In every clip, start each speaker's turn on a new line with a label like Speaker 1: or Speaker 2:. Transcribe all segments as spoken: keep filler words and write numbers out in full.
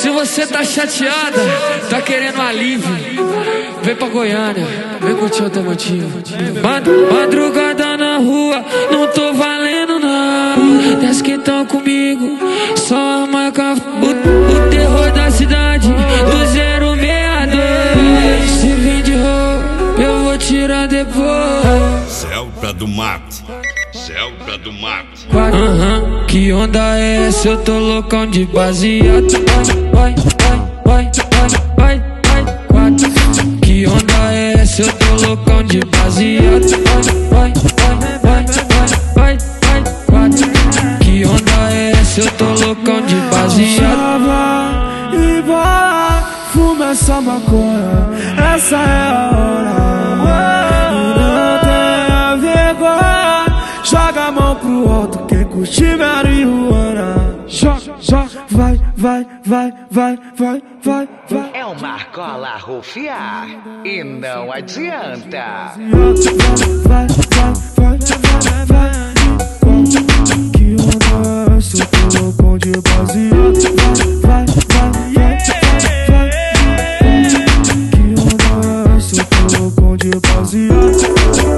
Speaker 1: Se você tá chateada, tá querendo alívio, vem pra Goiânia, vem curtir o Alternativa. Madrugada na rua, não tô valendo não. Desce que tão comigo, só a marca. O, o terror da cidade, do zero seis dois. Se vir de roupa, eu vou tirar depois.
Speaker 2: Zelda do Mato, Zelda do Mato.
Speaker 1: Uhum. Que onda é essa? Eu tô loucão de baseado. Vai, vai, vai, vai, vai, vai, quatro. Que onda é essa? Eu tô loucão de baseado. Vai, vai, vai, vai, vai, vai, quatro. Que onda é essa? Eu tô loucão de baseado.
Speaker 3: E bola, fuma essa maconha, essa é a hora. Não tenha vergonha, joga a mão pro alto, quem curtir marihuana. Joga, joga, vai, vai, vai, vai, vai, vai, vai.
Speaker 4: É o Marcola Rufiar e não adianta.
Speaker 3: Vai, vai, vai, vai, vai. Que onda é essa? Eu tô loucão de baseado. Vai, vai, vai, vai, vai. Que onda é essa? Eu tô loucão de baseado.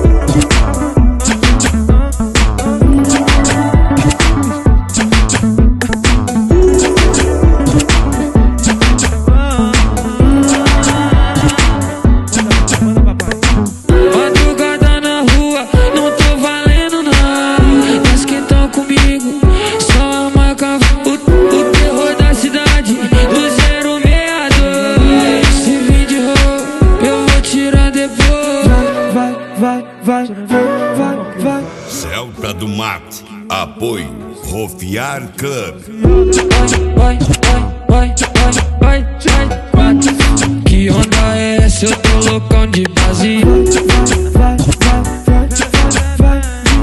Speaker 3: Vai, vai, vai, vai.
Speaker 2: Zelda do Mato, apoio Rufiar Club.
Speaker 1: Vai, vai, vai, vai, vai, vai, quatro. Que onda é essa? Eu tô loucão de base.
Speaker 3: Vai, vai, vai, vai, vai,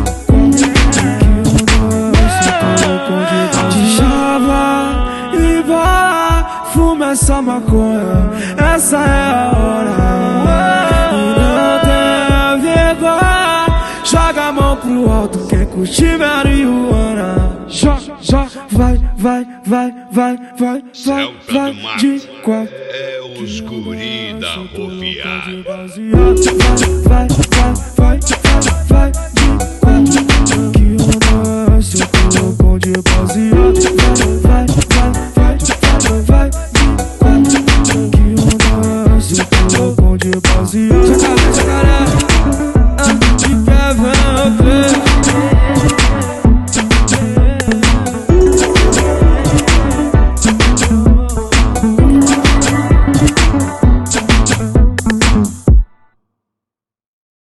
Speaker 3: vai. De chava e bola, fuma essa maconha, essa é a hora. Joga a mão pro alto, quem curtir marihuana. Joga, joga, vai, vai, vai, vai, vai, vai, vai, de quatro.
Speaker 2: É os guri da Rufiar.
Speaker 3: Vai, vai, vai, vai, vai, de quatro. Que onda é essa? Eu tô loucão de baseado.